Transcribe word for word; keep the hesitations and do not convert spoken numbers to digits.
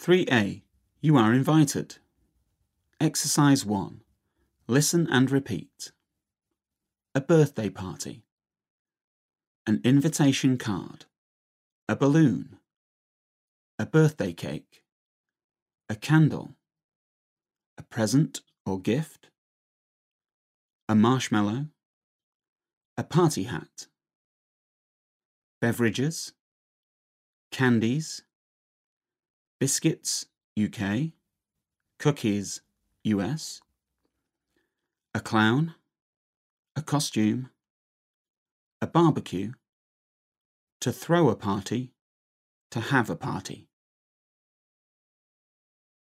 three A. You are invited. Exercise one. Listen and repeat. A birthday party. An invitation card. A balloon. A birthday cake. A candle. A present or gift. A marshmallow. A party hat. Beverages. Candies. Biscuits, U K. Cookies, U S. A clown. A costume. A barbecue. To throw a party. To have a party.